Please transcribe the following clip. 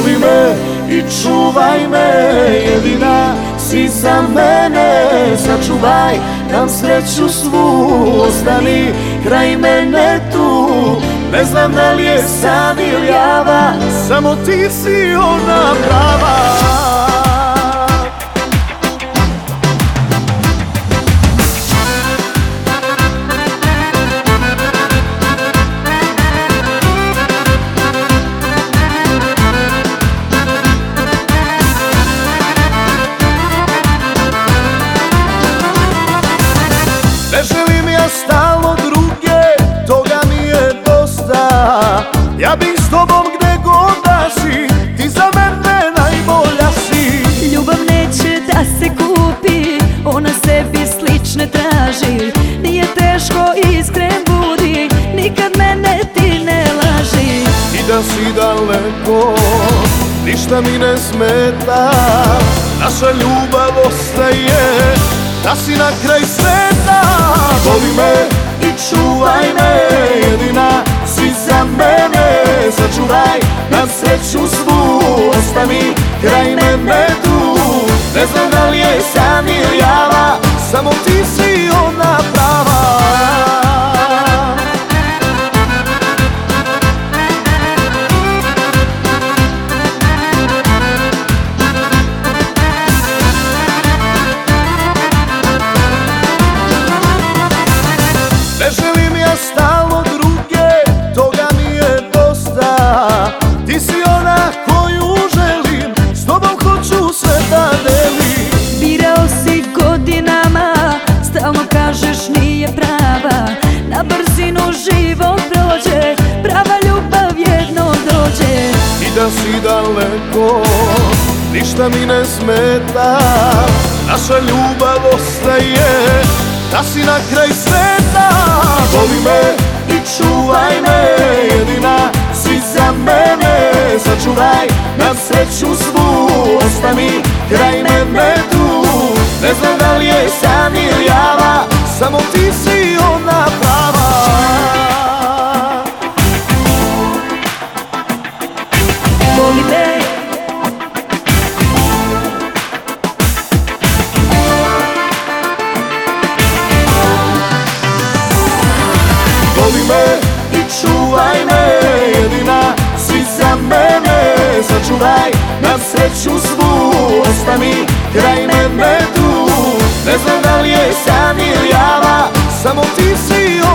voli me i čuvaj me, jedina si za mene, sačuvaj nam sreću svu, ostani kraj mene tu. Ne znam da li je san ili java, samo ti si ona prava. Ne želim ja stalno druge, toga mi je dosta. Ja bih s tobom gde god da si, ti za mene najbolja si. Ljubav neće da se kupi, ona sebi slične traži. Nije teško, iskren budi, nikad mene ti ne laži. I da si daleko, ništa mi ne smeta, naša ljubav ostaje, da si na kraj sveta. Voli me i čuvaj me, jedina si za mene, sačuvaj nam sreću svu, ostani kraj mene tu. Ne znam da li je san ili java, samo ti si ona prava. Ne želim ja stalno druge, toga mi je dosta. Ti si ona koju želim, s tobom hoću sve da delim. Birao si godinama, stalno kažeš nije prava. Na brzinu život prođe, prava ljubav jednom dođe. I da si daleko, ništa mi ne smeta, naša ljubav ostaje, da si na kraj sveta. Voli me i čuvaj me, jedina si za mene, sačuvaj nam sreću svu, ostani kraj mene tu. Ne znam da li je san ili java, samo ti si ona prava. Voli me, voli me i čuvaj me, jedina si za mene, sačuvaj nam sreću svu, ostani kraj mene tu. Ne znam da li je san ili java, samo ti si